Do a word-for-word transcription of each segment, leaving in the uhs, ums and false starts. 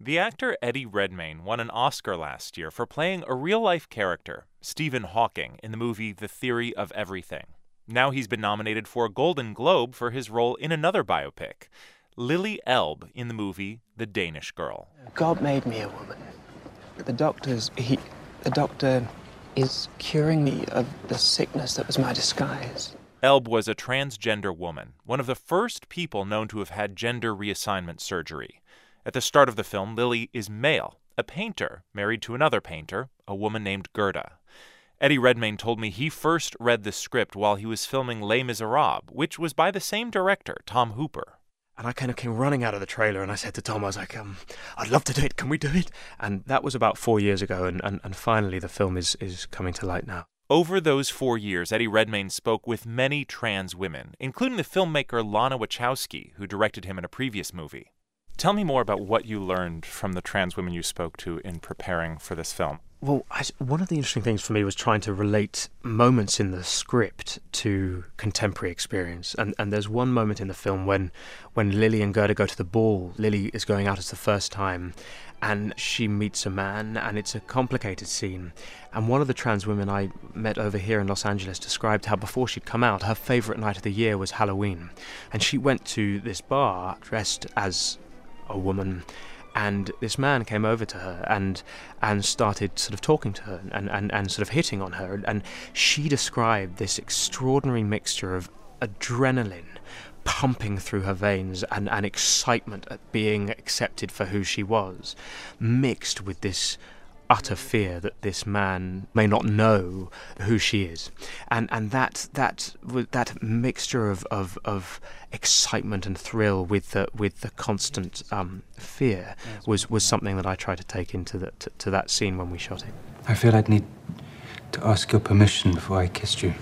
The actor Eddie Redmayne won an Oscar last year for playing a real-life character, Stephen Hawking, in the movie The Theory of Everything. Now he's been nominated for a Golden Globe for his role in another biopic, Lily Elbe, in the movie The Danish Girl. God made me a woman. The doctors, he, the doctor is curing me of the sickness that was my disguise. Elbe was a transgender woman, one of the first people known to have had gender reassignment surgery. At the start of the film, Lily is male, a painter, married to another painter, a woman named Gerda. Eddie Redmayne told me he first read the script while he was filming Les Miserables, which was by the same director, Tom Hooper. And I kind of came running out of the trailer and I said to Tom, I was like, um, I'd love to do it. Can we do it? And that was about four years ago. And, and, and finally, the film is, is coming to light now. Over those four years, Eddie Redmayne spoke with many trans women, including the filmmaker Lana Wachowski, who directed him in a previous movie. Tell me more about what you learned from the trans women you spoke to in preparing for this film. Well, I, one of the interesting things for me was trying to relate moments in the script to contemporary experience. And and there's one moment in the film when when Lily and Gerda go to the ball. Lily is going out as the first time, and she meets a man, and it's a complicated scene. And one of the trans women I met over here in Los Angeles described how before she'd come out, her favourite night of the year was Halloween. And she went to this bar dressed as a woman, and this man came over to her and and started sort of talking to her and, and, and sort of hitting on her. And she described this extraordinary mixture of adrenaline pumping through her veins and, and excitement at being accepted for who she was, mixed with this utter fear that this man may not know who she is, and and that that that mixture of, of, of excitement and thrill with the with the constant um, fear was, was something that I tried to take into the, to, to that scene when we shot it. I feel I'd need to ask your permission before I kissed you.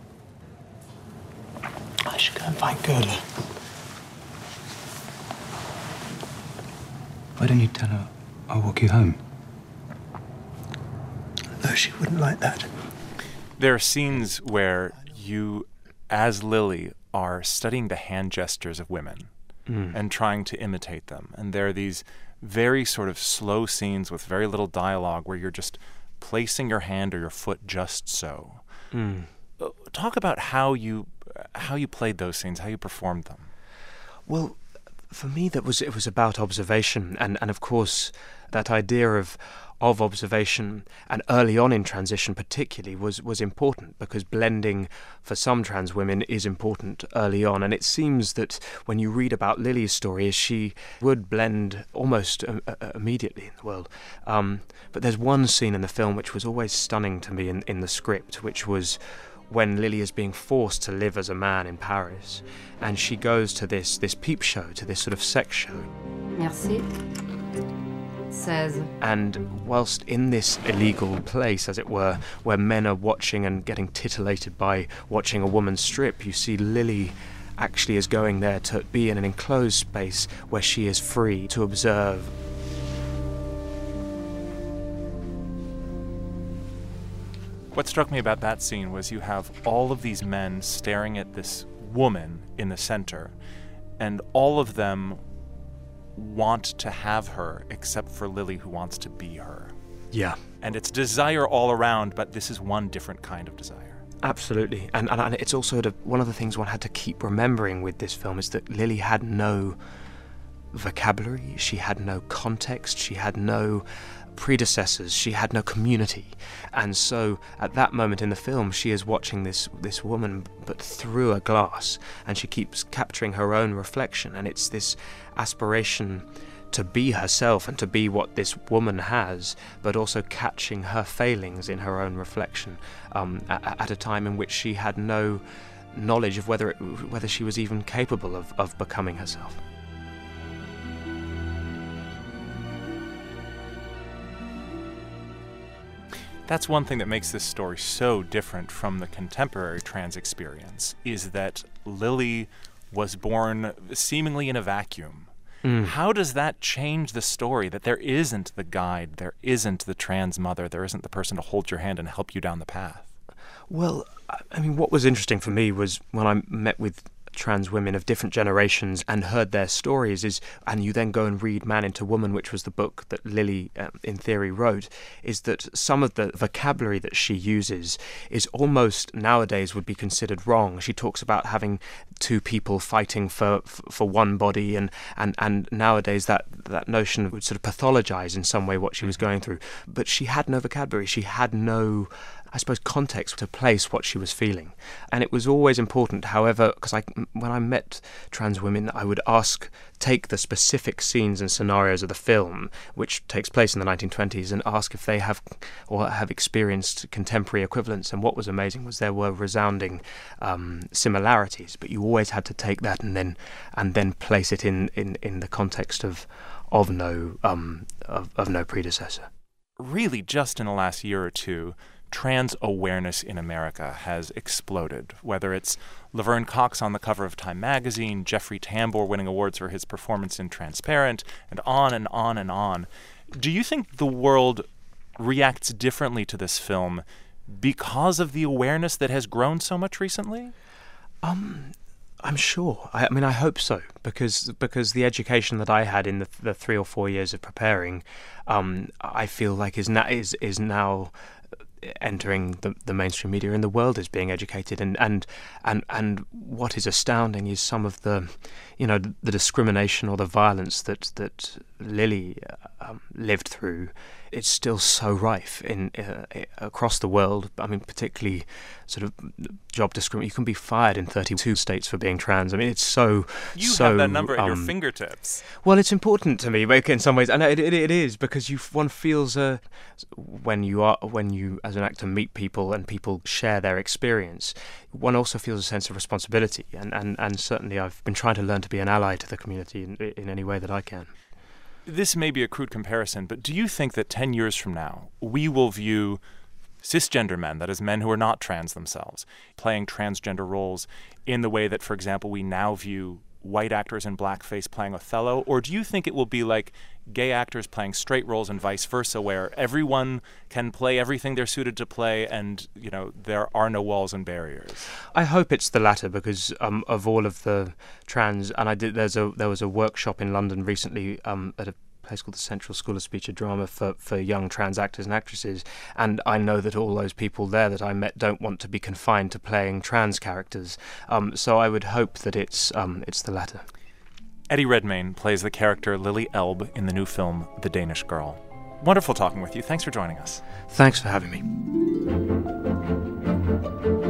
I should go and find Gerda. Why don't you tell her I'll walk you home? No, she wouldn't like that. There are scenes where you, as Lily, are studying the hand gestures of women mm. and trying to imitate them. And there are these very sort of slow scenes with very little dialogue where you're just placing your hand or your foot just so. Mm. Talk about how you how you played those scenes, how you performed them. Well, for me, that was it was about observation, and, and of course, that idea of of observation, and early on in transition particularly, was, was important, because blending for some trans women is important early on. And it seems that when you read about Lily's story, she would blend almost uh, uh, immediately in the world. Um, but there's one scene in the film which was always stunning to me in, in the script, which was when Lily is being forced to live as a man in Paris, and she goes to this this peep show, to this sort of sex show. Merci. And whilst in this illegal place, as it were, where men are watching and getting titillated by watching a woman strip, you see Lily actually is going there to be in an enclosed space where she is free to observe. What struck me about that scene was you have all of these men staring at this woman in the center, and all of them want to have her, except for Lily, who wants to be her. Yeah. And it's desire all around, but this is one different kind of desire. Absolutely. And, and, and it's also the, one of the things one had to keep remembering with this film is that Lily had no vocabulary, she had no context, she had no predecessors, she had no community. And so at that moment in the film, she is watching this this woman but through a glass, and she keeps capturing her own reflection, and it's this aspiration to be herself and to be what this woman has, but also catching her failings in her own reflection um, at, at a time in which she had no knowledge of whether it, whether she was even capable of, of becoming herself. That's one thing that makes this story so different from the contemporary trans experience, is that Lily was born seemingly in a vacuum. Mm. How does that change the story, that there isn't the guide, there isn't the trans mother, there isn't the person to hold your hand and help you down the path? Well, I mean, what was interesting for me was when I met with trans women of different generations and heard their stories is, and you then go and read Man into Woman, which was the book that Lily, um, in theory, wrote, is that some of the vocabulary that she uses is almost nowadays would be considered wrong. She talks about having two people fighting for for one body, and, and, and nowadays that, that notion would sort of pathologize in some way what she was going through. But she had no vocabulary. She had no, I suppose, context to place what she was feeling. And it was always important, however, because I, when I met trans women, I would ask, take the specific scenes and scenarios of the film, which takes place in the nineteen twenties, and ask if they have or have experienced contemporary equivalents. And what was amazing was there were resounding um, similarities, but you always had to take that and then and then place it in, in, in the context of of no um, of, of no predecessor. Really, just in the last year or two, trans awareness in America has exploded, whether it's Laverne Cox on the cover of Time magazine, Jeffrey Tambor winning awards for his performance in Transparent, and on and on and on. Do you think the world reacts differently to this film because of the awareness that has grown so much recently? Um, I'm sure. I, I mean, I hope so, because because the education that I had in the, the three or four years of preparing, um, I feel like is now is is now entering the, the mainstream media, and the world is being educated. And, and and and what is astounding is some of the, you know, the discrimination or the violence that that Lily um, lived through. It's still so rife in uh, across the world. I mean, particularly sort of job discrimination. You can be fired in thirty-two states for being trans. I mean, it's so you so, have that number at um, your fingertips. Well, it's important to me, like, in some ways, and it, it, it is, because you one feels uh, when you are when you as an actor meet people and people share their experience, one also feels a sense of responsibility, and, and, and certainly I've been trying to learn to be an ally to the community in, in any way that I can. This may be a crude comparison, but do you think that ten years from now, we will view cisgender men, that is, men who are not trans themselves, playing transgender roles in the way that, for example, we now view white actors in blackface playing Othello? Or do you think it will be like gay actors playing straight roles and vice versa, where everyone can play everything they're suited to play and, you know, there are no walls and barriers? I hope it's the latter, because um, of all of the trans, and I did. There's a there was a workshop in London recently um, at a place called the Central School of Speech and Drama for, for young trans actors and actresses, and I know that all those people there that I met don't want to be confined to playing trans characters. Um, so I would hope that it's um, it's the latter. Eddie Redmayne plays the character Lily Elbe in the new film The Danish Girl. Wonderful talking with you. Thanks for joining us. Thanks for having me.